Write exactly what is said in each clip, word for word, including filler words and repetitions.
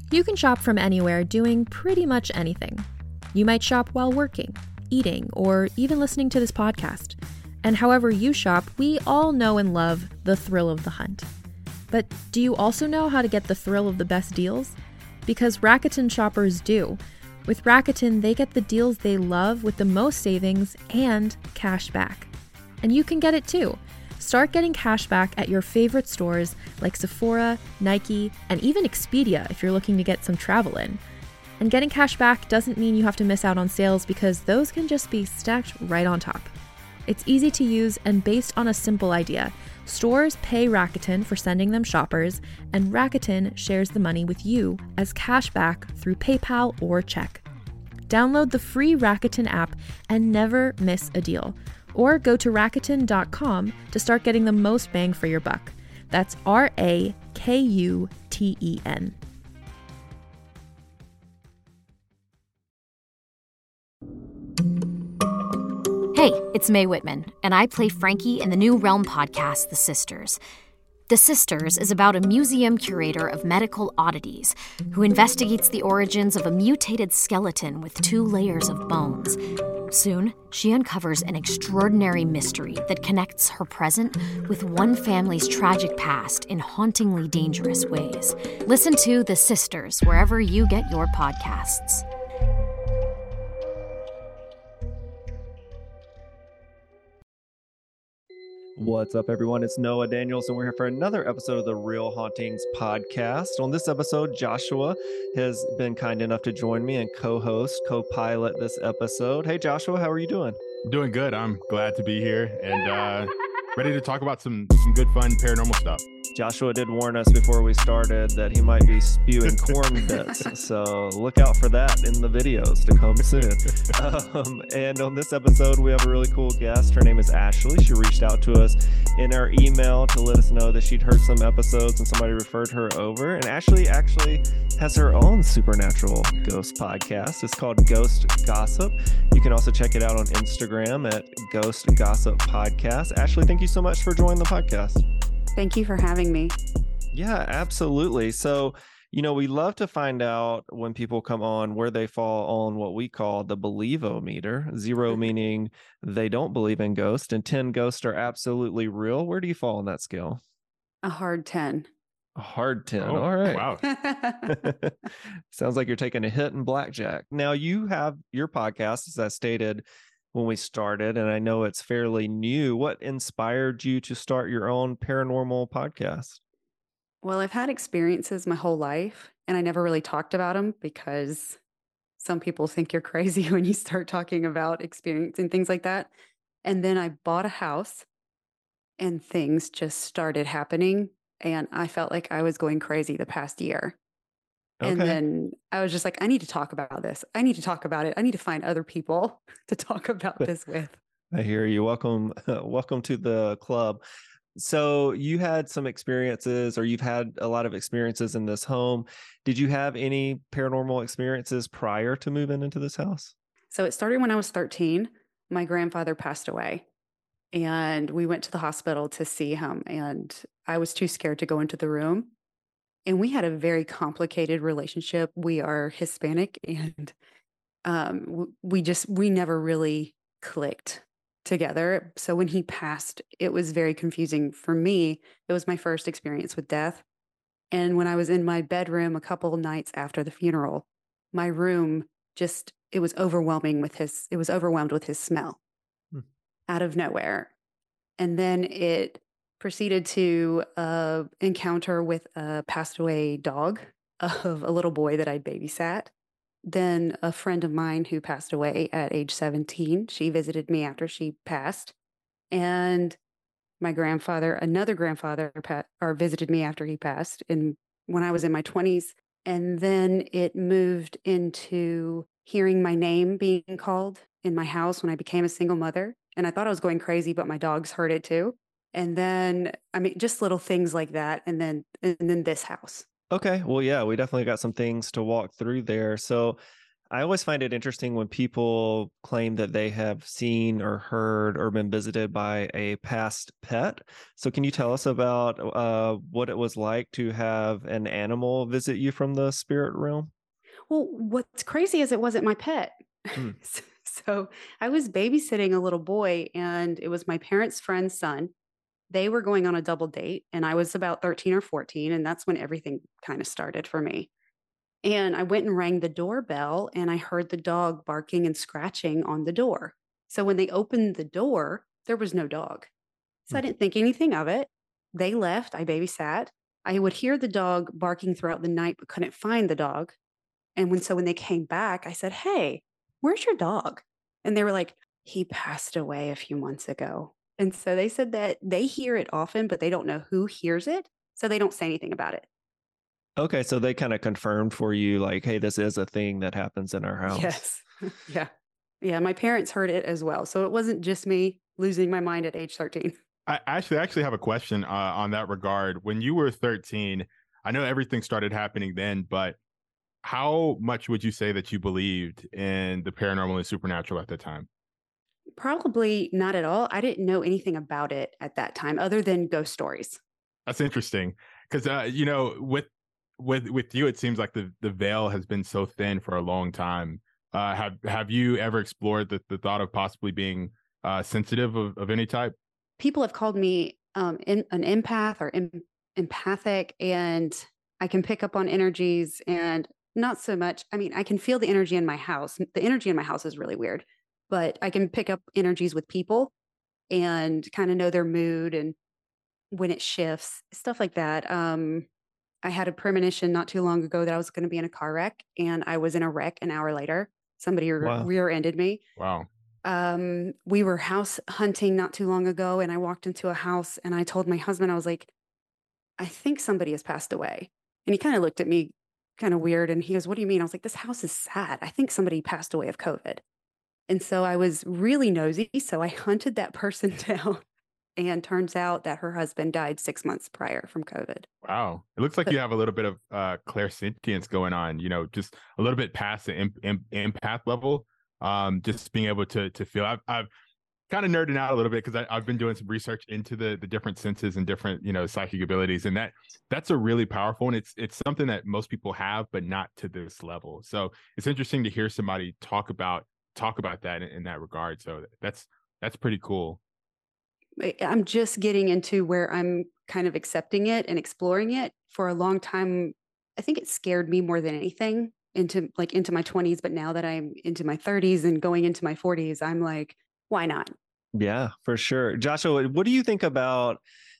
You can shop from anywhere doing pretty much anything. You might shop while working, eating, or even listening to this podcast. And however you shop, we all know and love the thrill of the hunt. But do you also know how to get the thrill of the best deals? Because Rakuten shoppers do. With Rakuten, they get the deals they love with the most savings and cash back. And you can get it too. Start getting cash back at your favorite stores like Sephora, Nike, and even Expedia if you're looking to get some travel in. And getting cash back doesn't mean you have to miss out on sales because those can just be stacked right on top. It's easy to use and based on a simple idea. Stores pay Rakuten for sending them shoppers, and Rakuten shares the money with you as cash back through PayPal or check. Download the free Rakuten app and never miss a deal. Or go to Rakuten dot com to start getting the most bang for your buck. That's R A K U T E N. Hey, it's Mae Whitman, and I play Frankie in the new Realm podcast, The Sisters. The Sisters is about a museum curator of medical oddities who investigates the origins of a mutated skeleton with two layers of bones. Soon, she uncovers an extraordinary mystery that connects her present with one family's tragic past in hauntingly dangerous ways. Listen to The Sisters wherever you get your podcasts. What's up, everyone? It's Noah Daniels, and we're here for another episode of the Real Hauntings podcast. On this episode, Joshua has been kind enough to join me and co-host, co-pilot this episode. Hey, Joshua, how are you doing? Doing good. I'm glad to be here and uh, ready to talk about some some good, fun paranormal stuff. Joshua did warn us before we started that he might be spewing corn bits, so look out for that in the videos to come soon. Um, and on this episode, we have a really cool guest. Her name is Ashley. She reached out to us in our email to let us know that she'd heard some episodes and somebody referred her over. And Ashley actually has her own supernatural ghost podcast. It's called Ghost Gossip. You can also check it out on Instagram at Ghost Gossip Podcast. Ashley, thank you so much for joining the podcast. Thank you for having me. Yeah, absolutely. So, you know, we love to find out when people come on where they fall on what we call the believe-o-meter. Zero meaning they don't believe in ghosts, and ten ghosts are absolutely real. Where do you fall on that scale? A hard ten. A hard ten. Oh, all right. Wow. Sounds like you're taking a hit in blackjack. Now, you have your podcast, as I stated when we started, and I know it's fairly new. What inspired you to start your own paranormal podcast? Well, I've had experiences my whole life, and I never really talked about them because some people think you're crazy when you start talking about experiencing things like that. And then I bought a house, and things just started happening, and I felt like I was going crazy the past year. And Okay. then I was just like, I need to talk about this. I need to talk about it. I need to find other people to talk about this with. I hear you. Welcome, welcome to the club. So you had some experiences, or you've had a lot of experiences in this home. Did you have any paranormal experiences prior to moving into this house? So it started when I was thirteen. My grandfather passed away, and we went to the hospital to see him, and I was too scared to go into the room. And we had a very complicated relationship. We are Hispanic, and um, w- we just, we never really clicked together. So when he passed, it was very confusing for me. It was my first experience with death. And when I was in my bedroom a couple of nights after the funeral, my room just, it was overwhelming with his, it was overwhelmed with his smell Hmm. out of nowhere. And then it proceeded to uh, encounter with a passed away dog of a little boy that I babysat. Then a friend of mine who passed away at age seventeen, she visited me after she passed. And my grandfather, another grandfather, pa- or visited me after he passed in when I was in my twenties. And then it moved into hearing my name being called in my house when I became a single mother. And I thought I was going crazy, but my dogs heard it too. And then, I mean, just little things like that. And then, and then this house. Okay. Well, yeah, we definitely got some things to walk through there. So I always find it interesting when people claim that they have seen or heard or been visited by a past pet. So can you tell us about uh, what it was like to have an animal visit you from the spirit realm? Well, what's crazy is it wasn't my pet. Hmm. So I was babysitting a little boy, and it was my parents' friend's son. They were going on a double date, and I was about thirteen or fourteen, and that's when everything kind of started for me. And I went and rang the doorbell, and I heard the dog barking and scratching on the door. So when they opened the door, there was no dog. So I Hmm. didn't think anything of it. They left. I babysat. I would hear the dog barking throughout the night, but couldn't find the dog. And when so when they came back, I said, "Hey, where's your dog?" And they were like, "He passed away a few months ago." And so they said that they hear it often, but they don't know who hears it. So they don't say anything about it. Okay, so they kind of confirmed for you, like, hey, this is a thing that happens in our house. Yes. Yeah. Yeah. My parents heard it as well. So it wasn't just me losing my mind at age thirteen. I actually actually have a question uh, on that regard. When you were thirteen, I know everything started happening then, but how much would you say that you believed in the paranormal and supernatural at the time? Probably not at all. I didn't know anything about it at that time other than ghost stories. That's interesting because uh, you know, with with with you, it seems like the the veil has been so thin for a long time. Uh, have have you ever explored the, the thought of possibly being uh, sensitive of, of any type? People have called me um, in, an empath or em- empathic, and I can pick up on energies and not so much. I mean, I can feel the energy in my house. The energy in my house is really weird, but I can pick up energies with people and kind of know their mood and when it shifts, stuff like that. Um, I had a premonition not too long ago that I was going to be in a car wreck, and I was in a wreck an hour later. Somebody re- Wow. rear-ended me. Wow. Um, we were house hunting not too long ago, and I walked into a house, and I told my husband, I was like, I think somebody has passed away. And he kind of looked at me kind of weird, and he goes, what do you mean? I was like, this house is sad. I think somebody passed away of COVID. And so I was really nosy. So I hunted that person down, and turns out that her husband died six months prior from COVID. Wow. It looks like But you have a little bit of uh, clairsentience going on, you know, just a little bit past the em- em- empath level. Um, just being able to to feel. I've, I've kind of nerding out a little bit because I've been doing some research into the the different senses and different, you know, psychic abilities, and that that's a really powerful, and it's it's something that most people have, but not to this level. So it's interesting to hear somebody talk about talk about that in, in that regard. So that's that's pretty cool. I- I'm just getting into where I'm kind of accepting it and exploring it. For a long time, I think it scared me more than anything into like into my twenties. But now that I'm into my thirties and going into my forties, I'm like, why not? Yeah, for sure. Joshua, what do you think about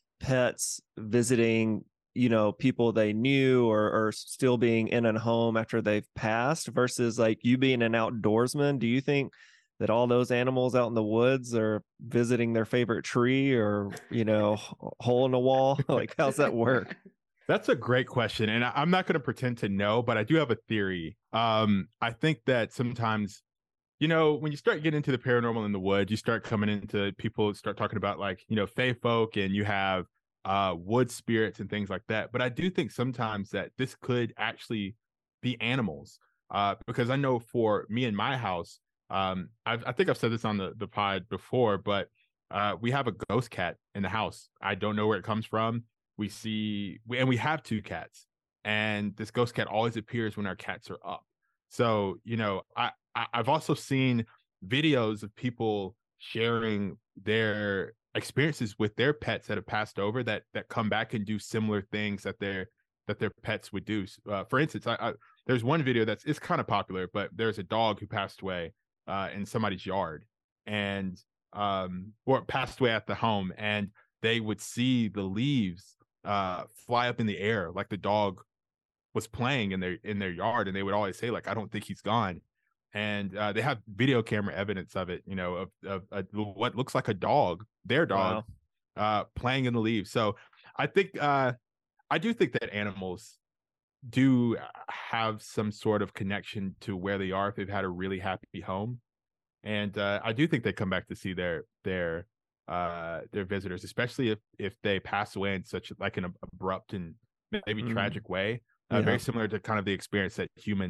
pets visiting, you know, people they knew or, or still being in a home after they've passed versus like you being an outdoorsman? Do you think that all those animals out in the woods are visiting their favorite tree or, you know, hole in a wall? Like, how's that work? That's a great question. And I, I'm not going to pretend to know, but I do have a theory. Um, I think that sometimes, you know, when you start getting into the paranormal in the woods, you start coming into people start talking about like, you know, fae folk, and you have uh, wood spirits and things like that. But I do think sometimes that this could actually be animals, uh, because I know for me in my house, um, I've, I think I've said this on the, the pod before, but uh, we have a ghost cat in the house. I don't know where it comes from. We see, we, and we have two cats, and this ghost cat always appears when our cats are up. So, you know, I, I I've also seen videos of people sharing their experiences with their pets that have passed over that that come back and do similar things that their that their pets would do. Uh, for instance, I, I there's one video that's it's kind of popular, but there's a dog who passed away uh, in somebody's yard, and um, or passed away at the home, and they would see the leaves uh fly up in the air like the dog was playing in their in their yard, and they would always say like, I don't think he's gone. And uh, they have video camera evidence of it, you know, of, of, of what looks like a dog, their dog, wow. uh playing in the leaves. So I think uh I do think that animals do have some sort of connection to where they are if they've had a really happy home. And uh, I do think they come back to see their their uh their visitors, especially if if they pass away in such like an abrupt and maybe Mm. tragic way, uh, Yeah. very similar to kind of the experience that humans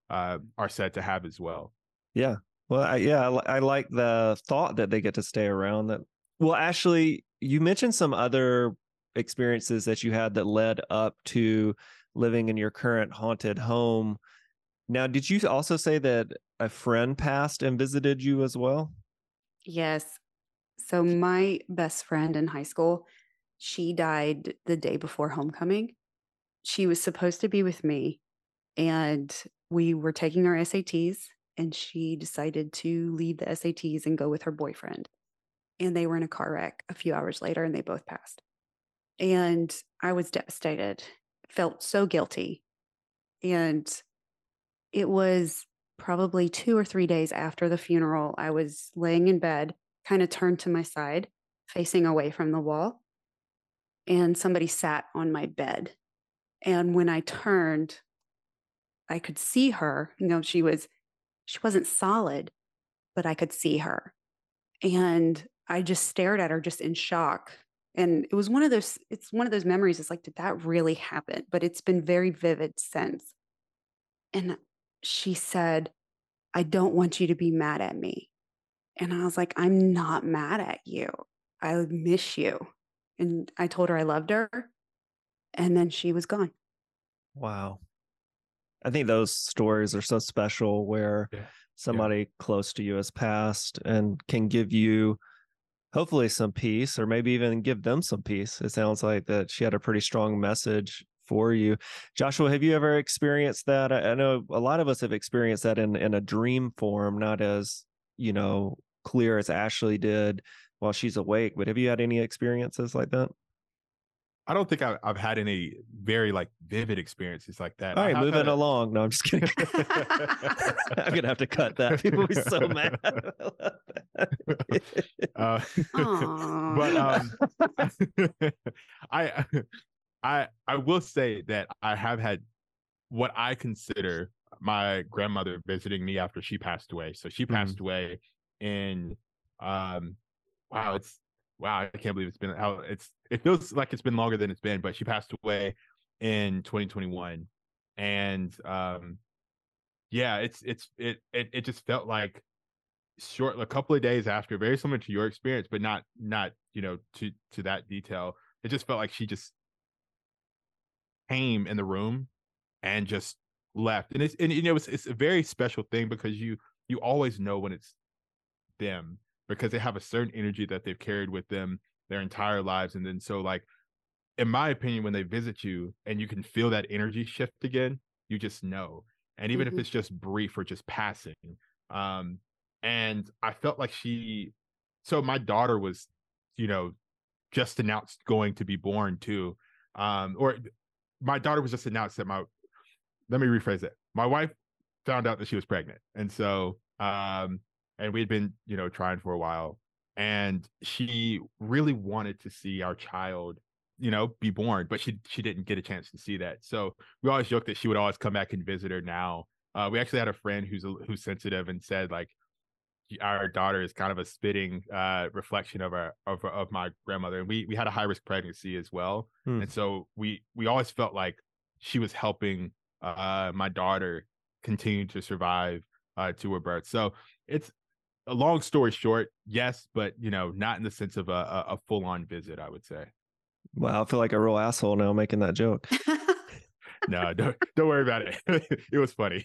uh, are said to have as well. Yeah. Well, I, yeah, I, li- I like the thought that they get to stay around. That. Well, Ashley, you mentioned some other experiences that you had that led up to living in your current haunted home. Now, did you also say that a friend passed and visited you as well? Yes. So my best friend in high school, she died the day before homecoming. She was supposed to be with me, and we were taking our S A Ts, and she decided to leave the S A Ts and go with her boyfriend. And they were in a car wreck a few hours later, and they both passed. And I was devastated, felt so guilty. And it was probably two or three days after the funeral. I was laying in bed, kind of turned to my side, facing away from the wall. And somebody sat on my bed. And when I turned, I could see her. You know, she was, she wasn't solid, but I could see her. And I just stared at her just in shock. And it was one of those, it's one of those memories. It's like, did that really happen? But it's been very vivid since. And she said, I don't want you to be mad at me. And I was like, I'm not mad at you. I miss you. And I told her I loved her. And then she was gone. Wow. I think those stories are so special where Yeah. somebody Yeah. close to you has passed and can give you hopefully some peace, or maybe even give them some peace. It sounds like that she had a pretty strong message for you. Joshua, have you ever experienced that? I, I know a lot of us have experienced that in, in a dream form, not as, you know, clear as Ashley did while she's awake, but have you had any experiences like that? I don't think I've, I've had any very like vivid experiences like that. All I right, have moving had a- along. No, I'm just kidding. I'm gonna have to cut that. People will be so mad. uh, but um, I I I will say that I have had what I consider my grandmother visiting me after she passed away. So she passed Mhm. away in um wow, it's wow, I can't believe it's been how it's it feels like it's been longer than it's been, but she passed away in twenty twenty-one. And um yeah, it's it's it it, it just felt like short a couple of days after, very similar to your experience, but not not you know to to that detail. It just felt like she just came in the room and just left. And it's and you know it's it's a very special thing because you you always know when it's them, because they have a certain energy that they've carried with them their entire lives. And then so like in my opinion, when they visit you and you can feel that energy shift again, you just know. And even Mhm. if it's just brief or just passing. Um and I felt like she so my daughter was, you know, just announced going to be born too. Um or my daughter was just announced that my let me rephrase it. My wife found out that she was pregnant. And so, um, and we'd been, you know, trying for a while. And she really wanted to see our child, you know, be born, but she she didn't get a chance to see that. So we always joke that she would always come back and visit her now. Uh, we actually had a friend who's who's sensitive and said like our daughter is kind of a spitting uh, reflection of our of, of my grandmother, and we we had a high risk pregnancy as well. Hmm. And so we we always felt like she was helping uh, my daughter continue to survive uh, to her birth. So it's a long story short, yes, but you know, not in the sense of a, a, a full on visit, I would say. Wow, I feel like a real asshole now making that joke. No, don't don't worry about it. It was funny.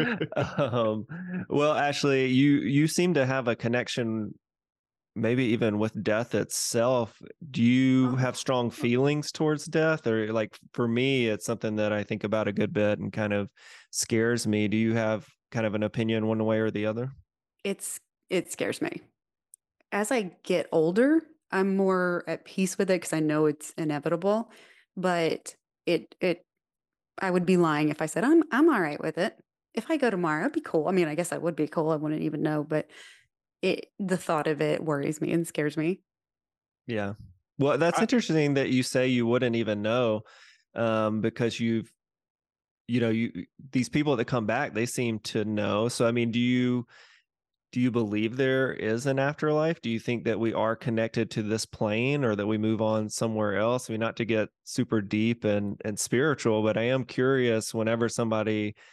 um, well, Ashley, you you seem to have a connection, maybe even with death itself. Do you have strong feelings towards death, or like for me, it's something that I think about a good bit and kind of scares me. Do you have kind of an opinion one way or the other? It's it scares me. As I get older, I'm more at peace with it because I know it's inevitable. But it it I would be lying if I said I'm I'm all right with it. If I go tomorrow, it'd be cool. I mean, I guess that would be cool. I wouldn't even know, but it the thought of it worries me and scares me. Yeah. Well, that's I, interesting that you say you wouldn't even know, um, because you've, you know, you these people that come back, they seem to know. So, I mean, do you do you believe there is an afterlife? Do you think that we are connected to this plane, or that we move on somewhere else? I mean, not to get super deep and and spiritual, but I am curious whenever somebody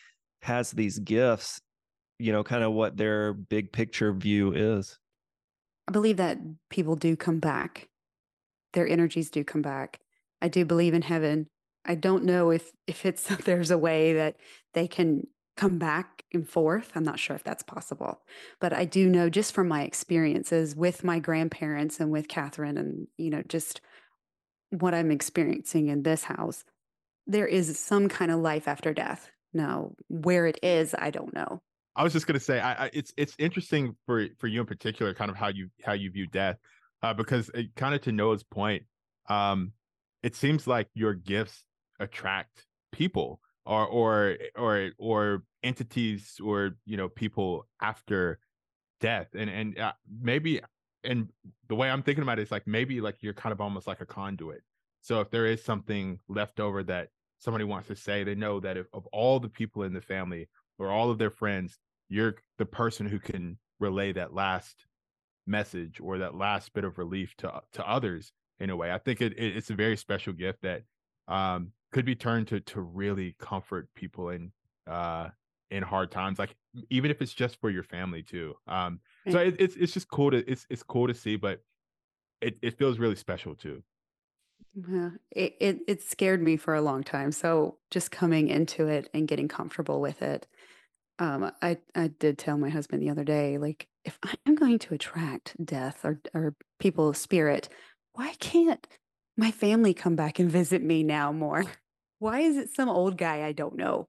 has these gifts, you know, kind of what their big picture view is. I believe that people do come back. Their energies do come back. I do believe in heaven. I don't know if if it's there's a way that they can come back and forth. I'm not sure if that's possible. But I do know just from my experiences with my grandparents and with Catherine and, you know, just what I'm experiencing in this house, there is some kind of life after death. Now, where it is, I don't know. I was just gonna say, I, I it's it's interesting for for you in particular, kind of how you how you view death, uh, because it, kind of to Noah's point, um, it seems like your gifts attract people or or or or entities or you know people after death, and and uh, maybe and the way I'm thinking about it is like maybe like you're kind of almost like a conduit. So if there is something left over that somebody wants to say, they know that if of all the people in the family or all of their friends, you're the person who can relay that last message or that last bit of relief to to others in a way. I think it, it it's a very special gift that um, could be turned to to really comfort people in uh, in hard times, like even if it's just for your family too. Um, so it, it's it's just cool to it's it's cool to see, but it, it feels really special too. Yeah, it, it it scared me for a long time. So just coming into it and getting comfortable with it. Um, I I did tell my husband the other day, like, if I'm going to attract death or or people's spirit, why can't my family come back and visit me now more? Why is it some old guy I don't know?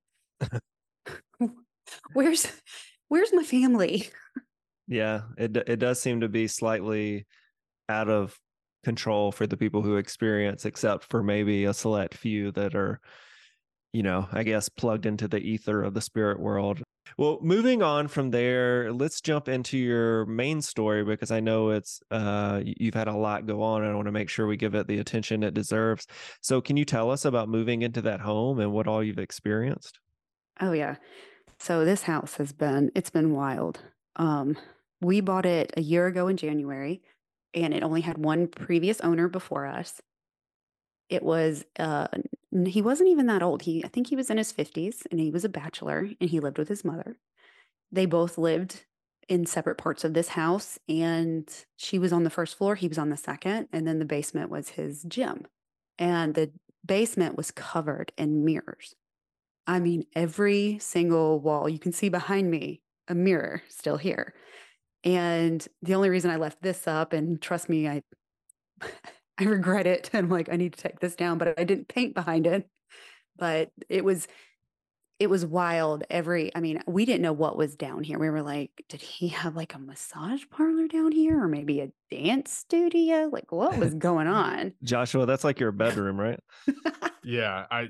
Where's where's my family? Yeah, it it does seem to be slightly out of control for the people who experience, except for maybe a select few that are, you know, I guess plugged into the ether of the spirit world. Well, moving on from there, let's jump into your main story because I know it's uh, you've had a lot go on and I want to make sure we give it the attention it deserves. So can you tell us about moving into that home and what all you've experienced? Oh yeah. So this house has been it's been wild. Um, we bought it a year ago in January, and it only had one previous owner before us. It was uh n- he wasn't even that old. He I think he was in his fifties and he was a bachelor and he lived with his mother. They both lived in separate parts of this house, and she was on the first floor, he was on the second, and then the basement was his gym. And the basement was covered in mirrors. I mean, every single wall you can see behind me, a mirror still here. And the only reason I left this up, and trust me, I I regret it. I'm like, I need to take this down, but I didn't paint behind it. But it was it was wild. Every, I mean, we didn't know what was down here. We were like, did he have like a massage parlor down here or maybe a dance studio? Like, what was going on? Joshua, that's like your bedroom, right? Yeah, I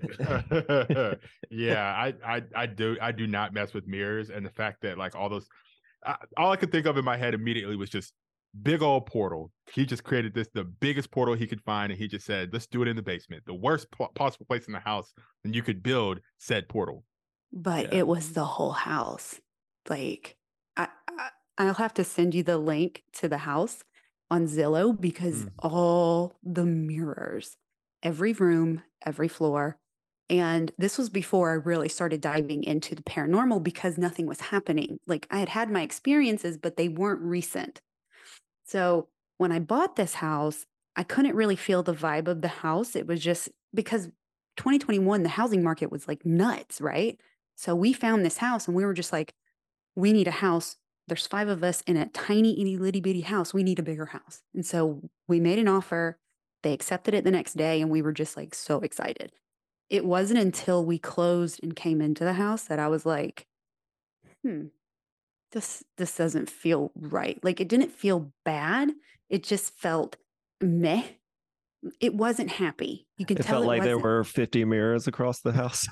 yeah, I, I I do I do not mess with mirrors, and the fact that like all those I, all I could think of in my head immediately was just big old portal. He just created this the biggest portal he could find, and he just said, "Let's do it in the basement, the worst po- possible place in the house, and you could build said portal." But Yeah. it was the whole house. Like, I, I I'll have to send you the link to the house on Zillow because Mm. all the mirrors, every room, every floor. And this was before I really started diving into the paranormal because nothing was happening. Like I had had my experiences, but they weren't recent. So when I bought this house, I couldn't really feel the vibe of the house. It was just because twenty twenty-one, the housing market was like nuts, right? So we found this house and we were just like, we need a house. There's five of us in a tiny, itty, litty bitty house. We need a bigger house. And so we made an offer. They accepted it the next day and we were just like so excited. It wasn't until we closed and came into the house that I was like, hmm, this this doesn't feel right. Like it didn't feel bad. It just felt meh. It wasn't happy. You could It tell felt it like there wasn't. were fifty mirrors across the house.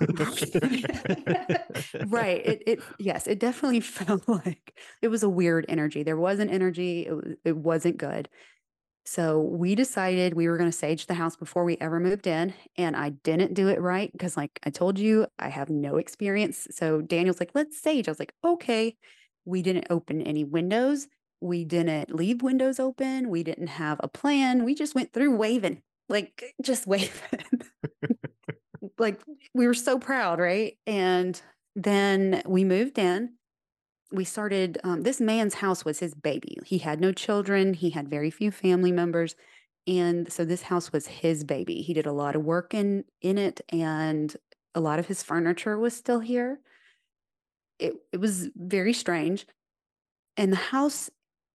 Right. It it yes, it definitely felt like it was a weird energy. There wasn't energy. It was, it wasn't good. So we decided we were going to sage the house before we ever moved in. And I didn't do it right because, like I told you, I have no experience. So Daniel's like, let's sage. I was like, okay. We didn't open any windows. We didn't leave windows open. We didn't have a plan. We just went through waving, like just waving. Like we were so proud, right? And then we moved in. We started, um, this man's house was his baby. He had no children. He had very few family members. And so this house was his baby. He did a lot of work in, in it, and a lot of his furniture was still here. It, it was very strange. And the house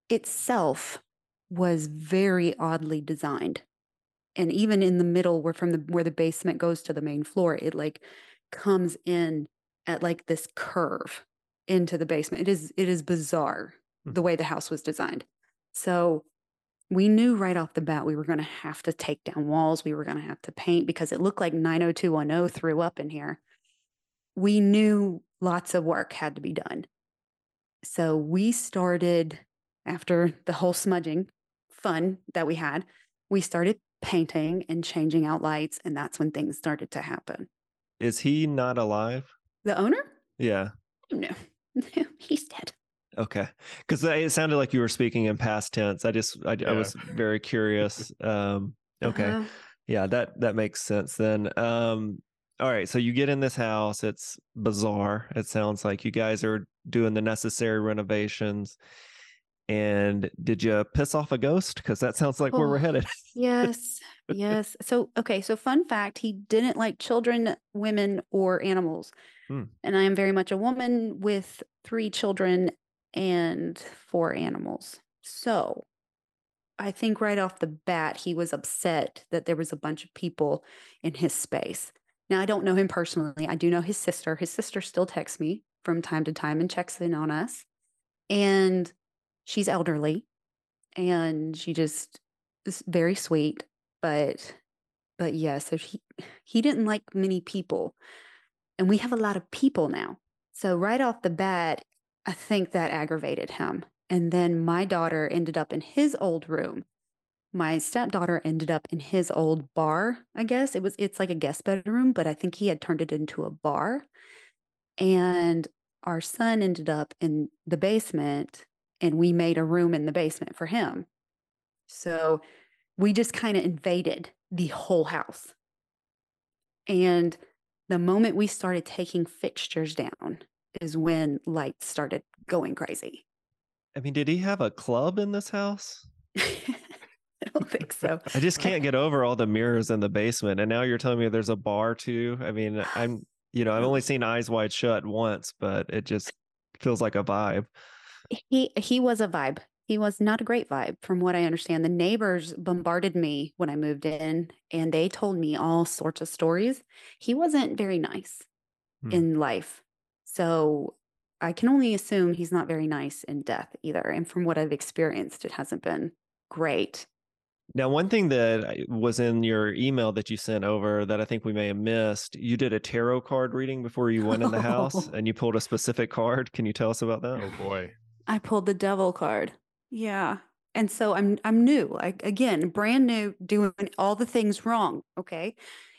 itself was very oddly designed. And even in the middle, where from the where the basement goes to the main floor, it like comes in at like this curve into the basement. It is it is bizarre the way the house was designed. So we knew right off the bat we were going to have to take down walls. We were going to have to paint because it looked like nine oh two one oh threw up in here. We knew lots of work had to be done. So we started, after the whole smudging fun that we had, we started painting and changing out lights, and that's when things started to happen. Is he not alive? The owner? Yeah. No, he's dead. Okay. Because it sounded like you were speaking in past tense. I just, I, Yeah. I was very curious. Um, okay. Uh-huh. Yeah, that, that makes sense then. Um, all right. So you get in this house. It's bizarre. It sounds like you guys are doing the necessary renovations. And did you piss off a ghost? Because that sounds like where we're Oh, headed. Yes, yes. So, okay, so fun fact, he didn't like children, women, or animals. Hmm. And I am very much a woman with three children and four animals. So I think right off the bat, he was upset that there was a bunch of people in his space. Now, I don't know him personally. I do know his sister. His sister still texts me from time to time and checks in on us. And she's elderly, and she just is very sweet. But, but yeah, so he, he didn't like many people. And we have a lot of people now. So right off the bat, I think that aggravated him. And then my daughter ended up in his old room. My stepdaughter ended up in his old bar, I guess. It was it's like a guest bedroom, but I think he had turned it into a bar. And our son ended up in the basement, and we made a room in the basement for him. So we just kind of invaded the whole house. And the moment we started taking fixtures down is when lights started going crazy. I mean, did he have a club in this house? I don't think so. I just can't get over all the mirrors in the basement. And now you're telling me there's a bar too. I mean, I'm, you know, I've only seen Eyes Wide Shut once, but it just feels like a vibe. He he was a vibe. He was not a great vibe, from what I understand. The neighbors bombarded me when I moved in, and they told me all sorts of stories. He wasn't very nice Hmm. in life. So I can only assume he's not very nice in death either. And from what I've experienced, it hasn't been great. Now, one thing that I- was in your email that you sent over that I think we may have missed, you did a tarot card reading before you went in the house, and you pulled a specific card. Can you tell us about that? Oh boy. I pulled the devil card. Yeah. And so I'm I'm new. I, again, brand new, doing all the things wrong. Okay.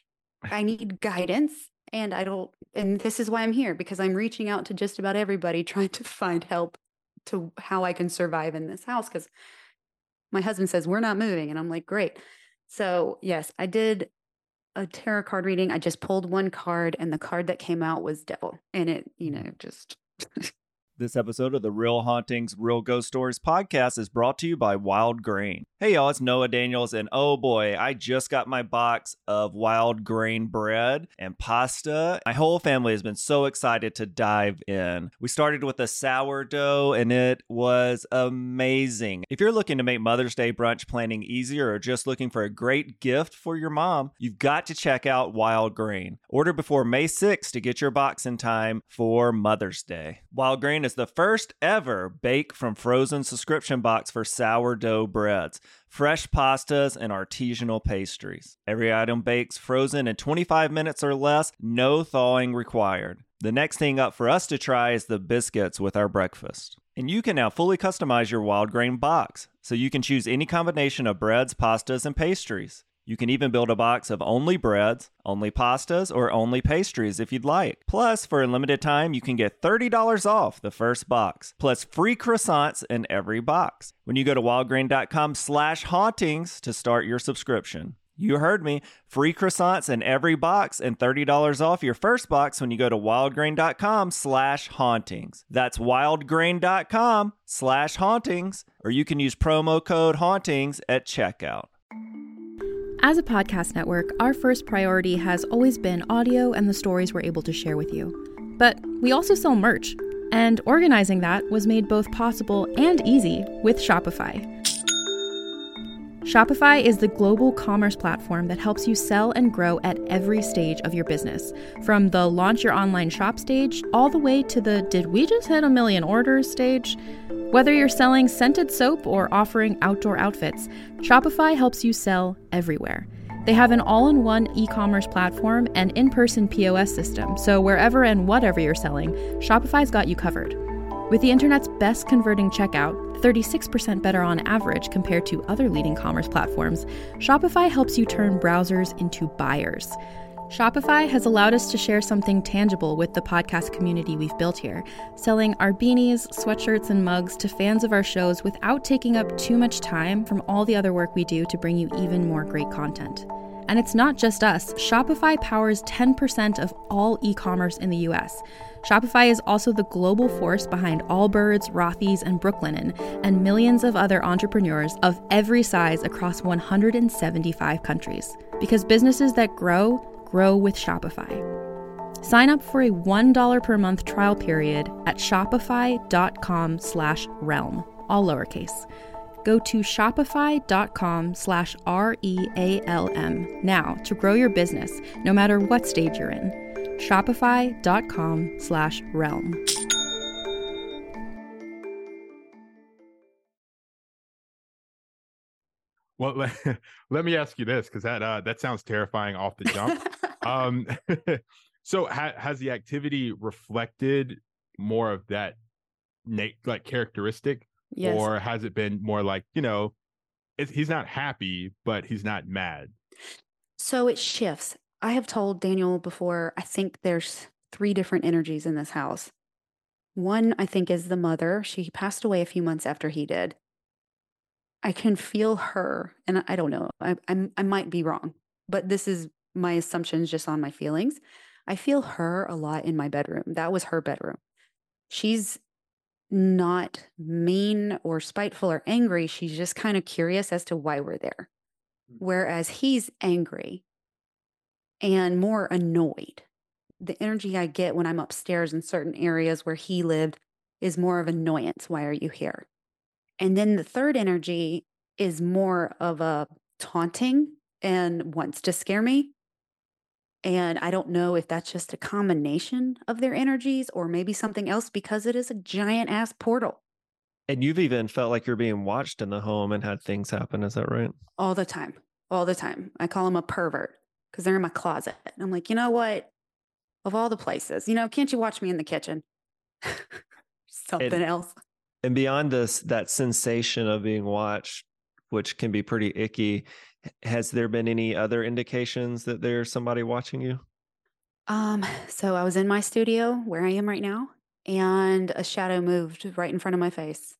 I need guidance, and I don't and this is why I'm here, because I'm reaching out to just about everybody trying to find help to how I can survive in this house, because my husband says we're not moving, and I'm like, great. So, yes, I did a tarot card reading. I just pulled one card, and the card that came out was devil. And it, you know, just This episode of the Real Hauntings, Real Ghost Stories podcast is brought to you by Wild Grain. Hey y'all, it's Noah Daniels, and oh boy, I just got my box of Wild Grain bread and pasta. My whole family has been so excited to dive in. We started with a sourdough, and it was amazing. If you're looking to make Mother's Day brunch planning easier, or just looking for a great gift for your mom, you've got to check out Wild Grain. Order before May sixth to get your box in time for Mother's Day. Wild Grain is the first ever bake from frozen subscription box for sourdough breads, fresh pastas, and artisanal pastries. Every item bakes frozen in twenty-five minutes or less, no thawing required. The next thing up for us to try is the biscuits with our breakfast. And you can now fully customize your Wild Grain box, so you can choose any combination of breads, pastas, and pastries. You can even build a box of only breads, only pastas, or only pastries if you'd like. Plus, for a limited time, you can get thirty dollars off the first box, plus free croissants in every box when you go to wildgrain.com slash hauntings to start your subscription. You heard me. Free croissants in every box and thirty dollars off your first box when you go to wildgrain.com slash hauntings. That's wildgrain.com slash hauntings, or you can use promo code hauntings at checkout. As a podcast network, our first priority has always been audio and the stories we're able to share with you. But we also sell merch, and organizing that was made both possible and easy with Shopify. Shopify is the global commerce platform that helps you sell and grow at every stage of your business, from the launch your online shop stage all the way to the did we just hit a million orders stage. Whether you're selling scented soap or offering outdoor outfits, Shopify helps you sell everywhere. They have an all-in-one e-commerce platform and in-person P O S system, so wherever and whatever you're selling, Shopify's got you covered. With the internet's best converting checkout, thirty-six percent better on average compared to other leading commerce platforms, Shopify helps you turn browsers into buyers. Shopify has allowed us to share something tangible with the podcast community we've built here, selling our beanies, sweatshirts, and mugs to fans of our shows without taking up too much time from all the other work we do to bring you even more great content. And it's not just us. Shopify powers ten percent of all e-commerce in the U S. Shopify is also the global force behind Allbirds, Rothy's, and Brooklinen, and millions of other entrepreneurs of every size across one hundred seventy-five countries. Because businesses that grow, grow with Shopify. Sign up for a one dollar per month trial period at shopify.com slash realm, all lowercase. Go to shopify.com slash R-E-A-L-M now to grow your business, no matter what stage you're in. Shopify.com slash realm. Well, let, let me ask you this, because that uh, that sounds terrifying off the jump. um, so ha- has the activity reflected more of that na- like characteristic? Yes. Or has it been more like, you know, it, he's not happy, but he's not mad? So it shifts. I have told Daniel before, I think there's three different energies in this house. One, I think, is the mother. She passed away a few months after he did. I can feel her, and I don't know, I, I'm, I might be wrong, but this is my assumptions just on my feelings. I feel her a lot in my bedroom. That was her bedroom. She's not mean or spiteful or angry. She's just kind of curious as to why we're there. Whereas he's angry and more annoyed. The energy I get when I'm upstairs in certain areas where he lived is more of annoyance. Why are you here? And then the third energy is more of a taunting and wants to scare me. And I don't know if that's just a combination of their energies or maybe something else, because it is a giant ass portal. And you've even felt like you're being watched in the home and had things happen. Is that right? All the time. All the time. I call them a pervert because they're in my closet. And I'm like, you know what? Of all the places, you know, can't you watch me in the kitchen? Something and, else. And beyond this, that sensation of being watched, which can be pretty icky, has there been any other indications that there's somebody watching you? Um, so I was in my studio where I am right now, and a shadow moved right in front of my face.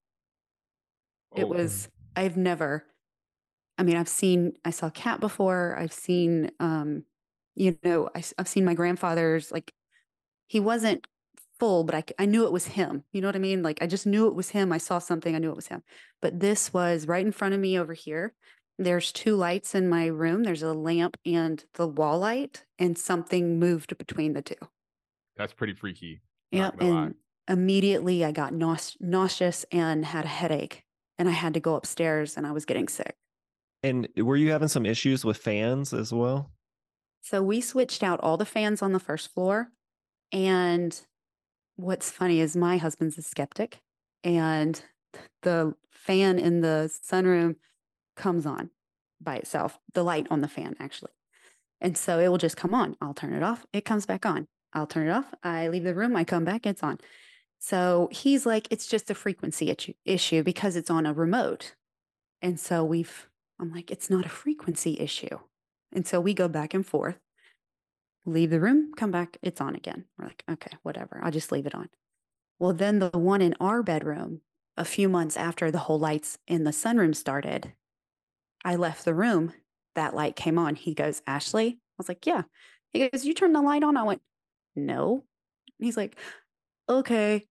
It Oh. was, I've never, I mean, I've seen, I saw a cat before. I've seen, um, you know, I, I've seen my grandfather's, like, he wasn't full, but I, I knew it was him. You know what I mean? Like, I just knew it was him. I saw something, I knew it was him. But this was right in front of me over here. There's two lights in my room. There's a lamp and the wall light, and something moved between the two. That's pretty freaky. Yeah. And immediately I got nause- nauseous and had a headache, and I had to go upstairs, and I was getting sick. And were you having some issues with fans as well? So we switched out all the fans on the first floor. And what's funny is my husband's a skeptic, and the fan in the sunroom comes on by itself, the light on the fan actually. And so it will just come on. I'll turn it off. It comes back on. I'll turn it off. I leave the room. I come back. It's on. So he's like, it's just a frequency issue because it's on a remote. And so we've, I'm like, it's not a frequency issue. And so we go back and forth, leave the room, come back. It's on again. We're like, okay, whatever. I'll just leave it on. Well, then the one in our bedroom, a few months after the whole lights in the sunroom started, I left the room that light came on. He goes, Ashley? I was like, yeah. He goes, you turned the light on? I went, no. He's like, okay.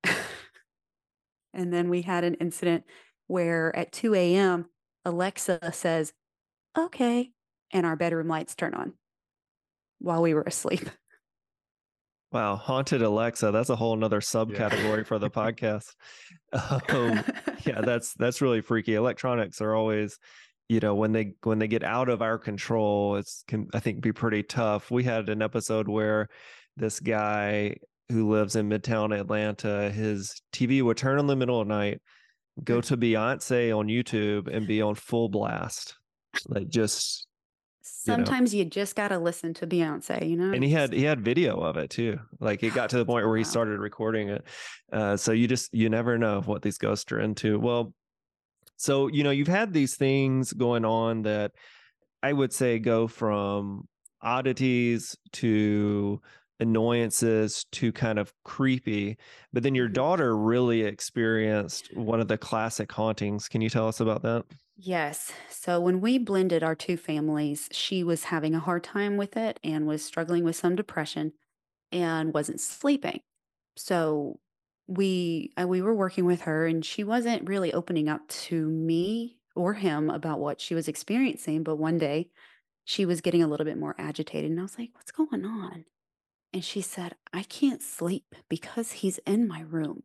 And then we had an incident where at two a.m., Alexa says, okay. And our bedroom lights turn on while we were asleep. Wow. Haunted Alexa. That's a whole nother subcategory yeah. for the podcast. Um, yeah, that's, that's really freaky. Electronics are always, you know, when they, when they get out of our control, it's can, I think be pretty tough. We had an episode where this guy who lives in Midtown Atlanta, his T V would turn on in the middle of the night, go to Beyonce on YouTube and be on full blast. Like just, sometimes you, know. you just got to listen to Beyonce, you know? And he had, he had video of it too. Like it got to the point where he started recording it. Uh, so you just, you never know what these ghosts are into. Well, so, you know, you've had these things going on that I would say go from oddities to annoyances to kind of creepy, but then your daughter really experienced one of the classic hauntings. Can you tell us about that? Yes. So when we blended our two families, she was having a hard time with it and was struggling with some depression and wasn't sleeping. So we uh, we were working with her, and she wasn't really opening up to me or him about what she was experiencing. But one day she was getting a little bit more agitated, and I was like, what's going on? And she said, I can't sleep because he's in my room.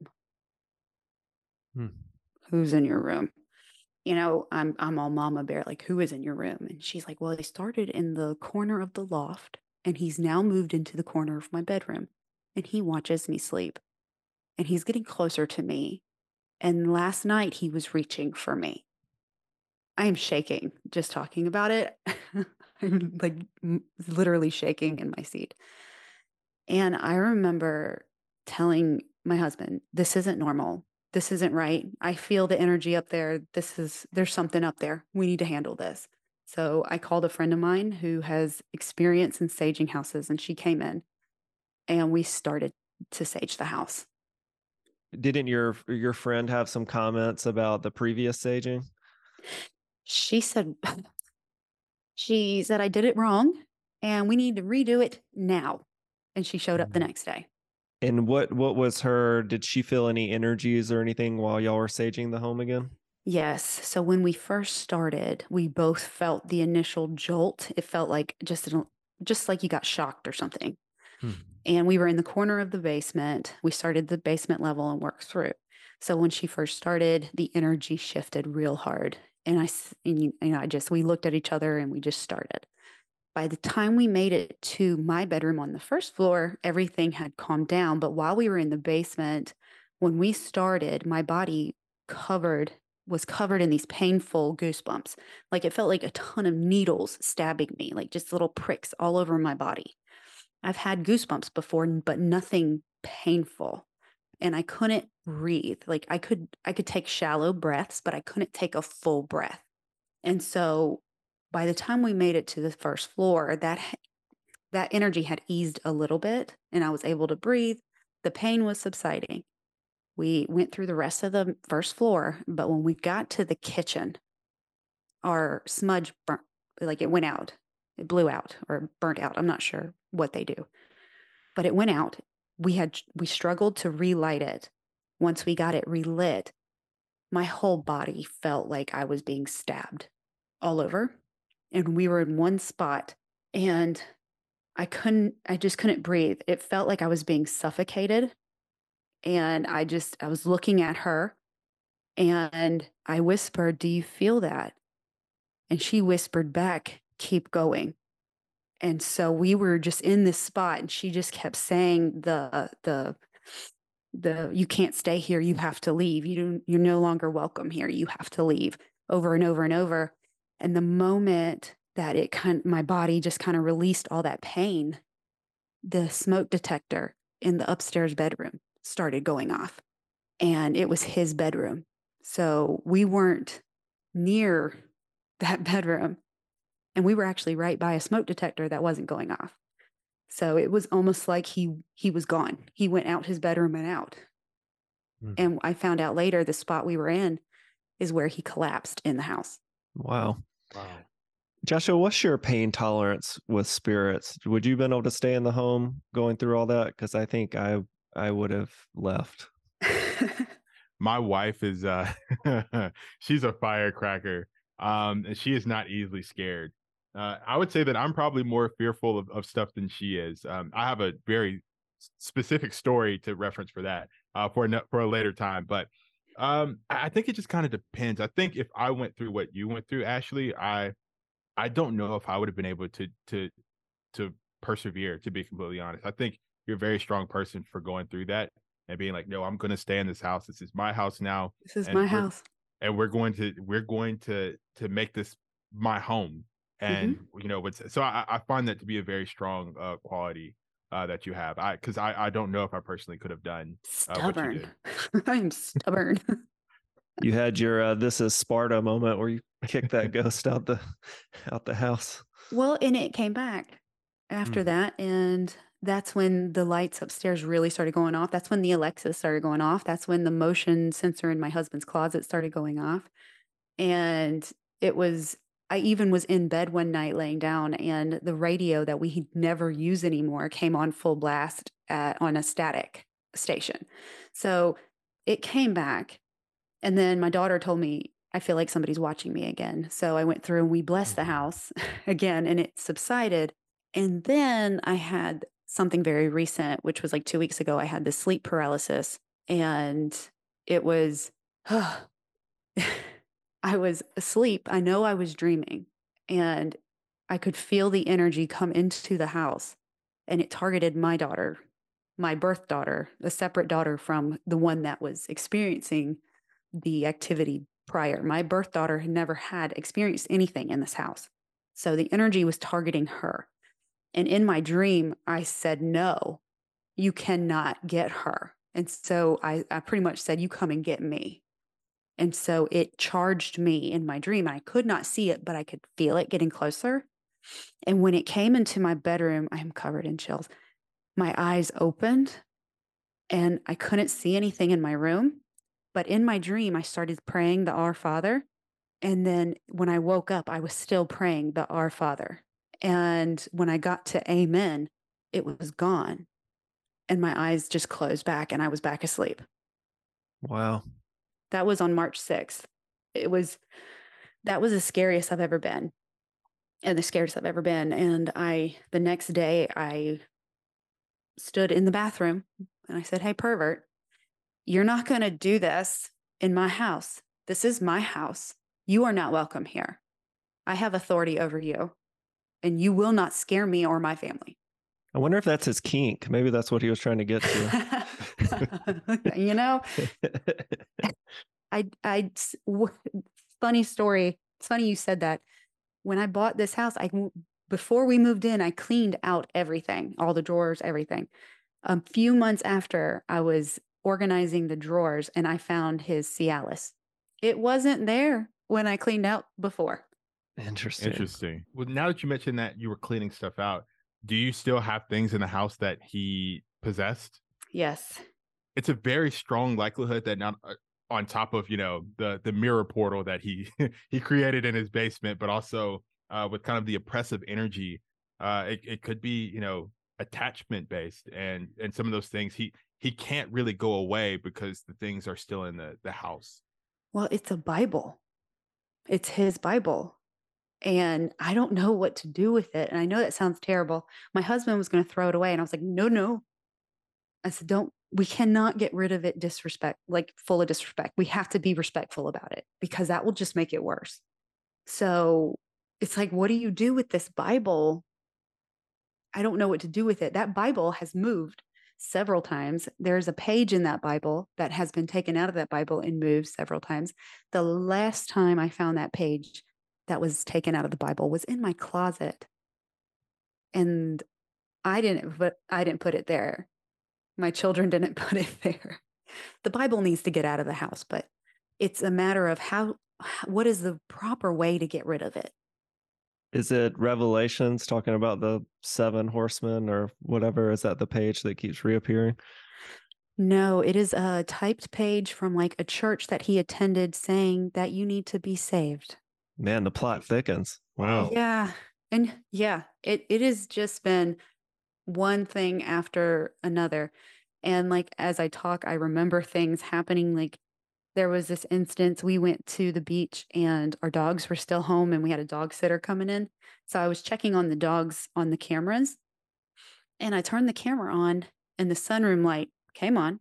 Hmm. Who's in your room? You know, I'm I'm all mama bear, like, who is in your room? And she's like, well, he started in the corner of the loft, and he's now moved into the corner of my bedroom, and he watches me sleep, and he's getting closer to me. And last night he was reaching for me. I am shaking just talking about it. I'm like literally shaking in my seat. And I remember telling my husband, this isn't normal. This isn't right. I feel the energy up there. This is, there's something up there. We need to handle this. So I called a friend of mine who has experience in saging houses, and she came in and we started to sage the house. Didn't your, your friend have some comments about the previous saging? She said, she said, I did it wrong and we need to redo it now. And she showed up the next day. And what, what was her, did she feel any energies or anything while y'all were saging the home again? Yes. So when we first started, we both felt the initial jolt. It felt like just, just like you got shocked or something. Hmm. And we were in the corner of the basement. We started the basement level and worked through. So when she first started, the energy shifted real hard. And I, and you, and I just, we looked at each other and we just started. By the time we made it to my bedroom on the first floor, everything had calmed down. But while we were in the basement, when we started, my body covered, was covered in these painful goosebumps. Like it felt like a ton of needles stabbing me, like just little pricks all over my body. I've had goosebumps before, but nothing painful. And I couldn't breathe. Like I could, I could take shallow breaths, but I couldn't take a full breath. And so by the time we made it to the first floor, that that energy had eased a little bit and I was able to breathe. The pain was subsiding. We went through the rest of the first floor, but when we got to the kitchen, our smudge burnt, like it went out. It blew out or burnt out. I'm not sure what they do, but it went out. We had, we struggled to relight it. Once we got it relit, my whole body felt like I was being stabbed all over. And we were in one spot and I couldn't, I just couldn't breathe. It felt like I was being suffocated. And I just, I was looking at her and I whispered, do you feel that? And she whispered back, keep going. And so we were just in this spot and she just kept saying the, the, the, you can't stay here. You have to leave. You don't, you're no longer welcome here. You have to leave, over and over and over. And the moment that it kind of, my body just kind of released all that pain, the smoke detector in the upstairs bedroom started going off, and it was his bedroom. So we weren't near that bedroom, and we were actually right by a smoke detector that wasn't going off. So it was almost like he, he was gone. He went out his bedroom and out. Mm-hmm. And I found out later the spot we were in is where he collapsed in the house. Wow. Wow. Joshua, what's your pain tolerance with spirits? Would you have been able to stay in the home going through all that? Because I think I I would have left. My wife is uh she's a firecracker. Um, and she is not easily scared. Uh, I would say that I'm probably more fearful of, of stuff than she is. Um, I have a very specific story to reference for that uh, for a, for a later time. But um, I think it just kind of depends. I think if I went through what you went through, Ashley, I I don't know if I would have been able to to to persevere, to be completely honest. I think you're a very strong person for going through that and being like, no, I'm going to stay in this house. This is my house now. This is and my we're- house. and we're going to we're going to to make this my home. And you know, it's so I, I find that to be a very strong uh, quality uh, that you have. I because I I don't know if I personally could have done uh, what you Stubborn. did. I am stubborn. You had your uh, "This is Sparta" moment where you kicked that ghost out the out the house. Well, and it came back after Mm. that. And that's when the lights upstairs really started going off. That's when the Alexa started going off. That's when the motion sensor in my husband's closet started going off. And it was, I even was in bed one night laying down, and the radio that we never use anymore came on full blast at, on a static station. So it came back. And then my daughter told me, I feel like somebody's watching me again. So I went through and we blessed the house again, and it subsided. And then I had something very recent, which was like two weeks ago. I had this sleep paralysis, and it was, I was asleep. I know I was dreaming, and I could feel the energy come into the house, and it targeted my daughter, my birth daughter, a separate daughter from the one that was experiencing the activity prior. My birth daughter had never had experienced anything in this house. So the energy was targeting her. And in my dream, I said, no, you cannot get her. And so I, I pretty much said, you come and get me. And so it charged me in my dream. I could not see it, but I could feel it getting closer. And when it came into my bedroom, I'm covered in chills. My eyes opened and I couldn't see anything in my room. But in my dream, I started praying the Our Father. And then when I woke up, I was still praying the Our Father. And when I got to Amen, it was gone. And my eyes just closed back and I was back asleep. Wow. That was on March sixth. It was, that was the scariest I've ever been. And the scariest I've ever been. And I, the next day, I stood in the bathroom and I said, hey, pervert, you're not going to do this in my house. This is my house. You are not welcome here. I have authority over you, and you will not scare me or my family. I wonder if that's his kink. Maybe that's what he was trying to get to. You know, I, I, w- funny story. It's funny you said that. When I bought this house, I, before we moved in, I cleaned out everything, all the drawers, everything. A few months after, I was organizing the drawers and I found his Cialis. It wasn't there when I cleaned out before. Interesting. Interesting. Well, now that you mentioned that you were cleaning stuff out, do you still have things in the house that he possessed? Yes. It's a very strong likelihood that not uh, on top of, you know, the the mirror portal that he he created in his basement, but also uh, with kind of the oppressive energy, uh, it, it could be, you know, attachment based, and and some of those things he he can't really go away because the things are still in the the house. Well, it's a Bible. It's his Bible. And I don't know what to do with it. And I know that sounds terrible. My husband was going to throw it away. And I was like, no, no. I said, don't, we cannot get rid of it disrespect, like full of disrespect. We have to be respectful about it because that will just make it worse. So it's like, what do you do with this Bible? I don't know what to do with it. That Bible has moved several times. There's a page in that Bible that has been taken out of that Bible and moved several times. The last time I found that page that was taken out of the Bible was in my closet. And I didn't put, I didn't put it there. My children didn't put it there. The Bible needs to get out of the house, but it's a matter of how, what is the proper way to get rid of it? Is it Revelations talking about the seven horsemen or whatever? Is that the page that keeps reappearing? No, it is a typed page from like a church that he attended saying that you need to be saved. Man, the plot thickens. Wow. Yeah. And yeah, it, it has just been one thing after another. And like, as I talk, I remember things happening. Like, there was this instance, we went to the beach and our dogs were still home and we had a dog sitter coming in. So I was checking on the dogs on the cameras and I turned the camera on and the sunroom light came on.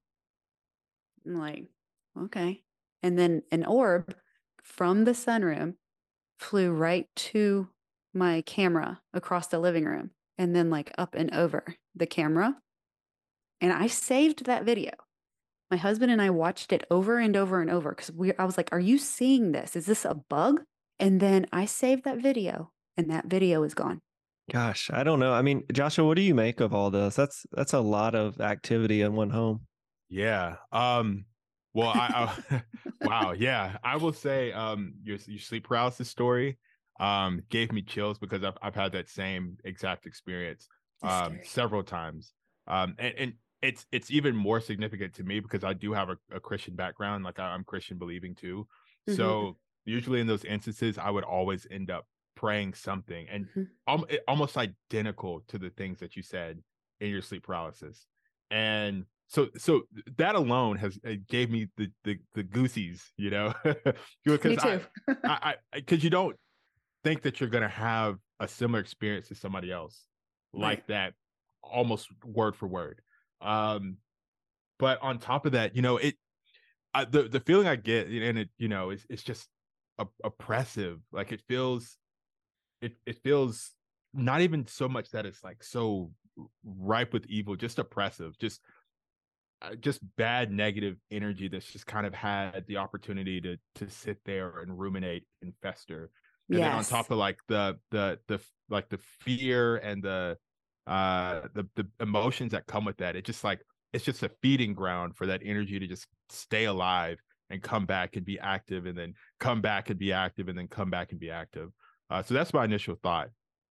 I'm like, okay. And then an orb from the sunroom flew right to my camera across the living room and then like up and over the camera. And I saved that video. My husband and I watched it over and over and over because we I was like, are you seeing this? Is this a bug? And then I saved that video and that video is gone. Gosh, I don't know. I mean, Joshua, what do you make of all this? That's that's a lot of activity in one home. Yeah. Um, well, I, I wow. Yeah. I will say um, your, your sleep paralysis story um, gave me chills because I've, I've had that same exact experience um, several times. Um, and, and it's it's even more significant to me because I do have a, a Christian background. Like I'm Christian believing too. Mm-hmm. So usually in those instances, I would always end up praying something and mm-hmm. al- almost identical to the things that you said in your sleep paralysis. And so so that alone has it gave me the the, the goosies, you know, because me too. I because you don't think that you're going to have a similar experience to somebody else like right. that, almost word for word. Um, but on top of that, you know, it, I, the, the feeling I get and it, you know, it's, it's just a, oppressive. Like it feels, it, it feels not even so much that it's like so ripe with evil, just oppressive, just, uh, just bad negative energy that's just kind of had the opportunity to, to sit there and ruminate and fester. And yes. then on top of like the, the, the, like the fear and the, uh the the emotions that come with that, it just like it's just a feeding ground for that energy to just stay alive and come back and be active and then come back and be active and then come back and be active. Uh so that's my initial thought.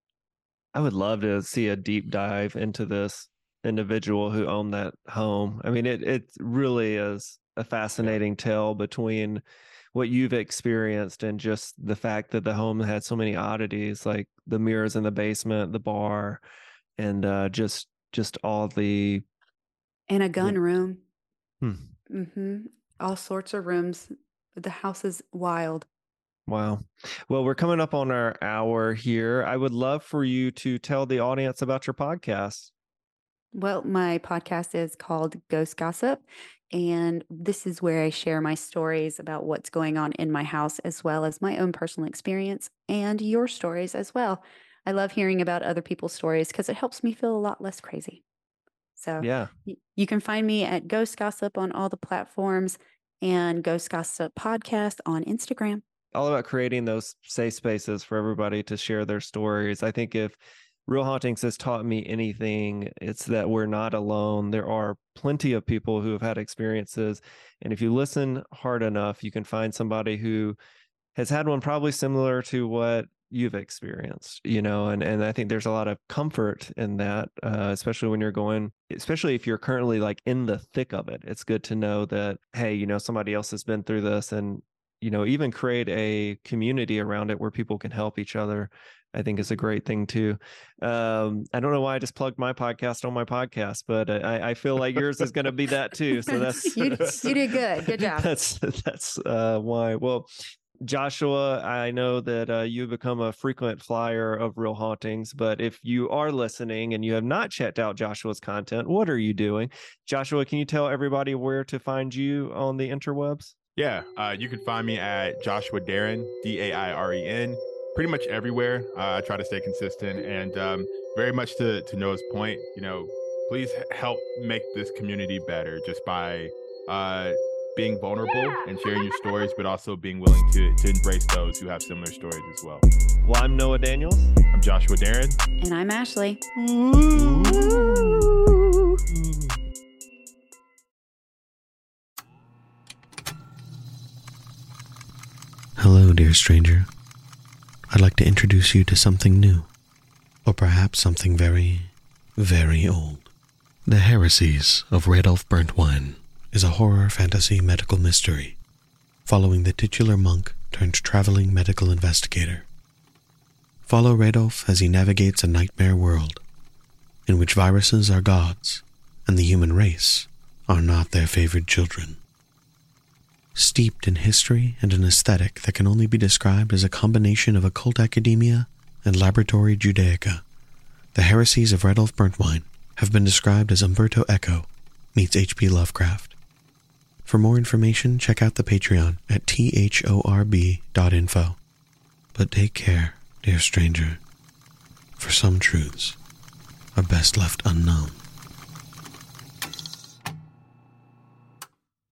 I would love to see a deep dive into this individual who owned that home. I mean, it it really is a fascinating yeah. tale between what you've experienced and just the fact that the home had so many oddities, like the mirrors in the basement, the bar, and uh, just just all the and a gun yeah. room, hmm. mm-hmm. all sorts of rooms. The house is wild. Wow. Well, we're coming up on our hour here. I would love for you to tell the audience about your podcast. Well, my podcast is called Ghost Gossip, and this is where I share my stories about what's going on in my house, as well as my own personal experience and your stories as well. I love hearing about other people's stories because it helps me feel a lot less crazy. So yeah, y- you can find me at Ghost Gossip on all the platforms and Ghost Gossip Podcast on Instagram. All about creating those safe spaces for everybody to share their stories. I think if Real Hauntings has taught me anything, it's that we're not alone. There are plenty of people who have had experiences. And if you listen hard enough, you can find somebody who has had one probably similar to what you've experienced, you know, and, and I think there's a lot of comfort in that, uh, especially when you're going, especially if you're currently like in the thick of it. It's good to know that, hey, you know, somebody else has been through this, and, you know, even create a community around it where people can help each other. I think is a great thing too. Um, I don't know why I just plugged my podcast on my podcast, but I, I feel like yours is going to be that too. So that's you, you did good. Good job. That's that's uh, why. Well, Joshua, I know that uh, you've become a frequent flyer of Real Hauntings, but if you are listening and you have not checked out Joshua's content, what are you doing? Joshua, can you tell everybody where to find you on the interwebs? Yeah, uh, you can find me at Joshua Dairen, D A I R E N, pretty much everywhere. Uh, I try to stay consistent, and um, very much to, to Noah's point, you know, please help make this community better just by uh, being vulnerable and sharing your stories, but also being willing to, to embrace those who have similar stories as well. Well, I'm Noah Daniels. I'm Joshua Dairen. And I'm Ashley. Ooh. Ooh. Hello, dear stranger. I'd like to introduce you to something new, or perhaps something very, very old. The Heresies of Red Elf Burnt Wine is a horror fantasy medical mystery following the titular monk turned traveling medical investigator. Follow Radolf as he navigates a nightmare world in which viruses are gods and the human race are not their favored children. Steeped in history and an aesthetic that can only be described as a combination of occult academia and laboratory Judaica, the heresies of Radolf Burntwine have been described as Umberto Eco meets H P Lovecraft. For more information, check out the Patreon at thorb dot info. But take care, dear stranger, for some truths are best left unknown.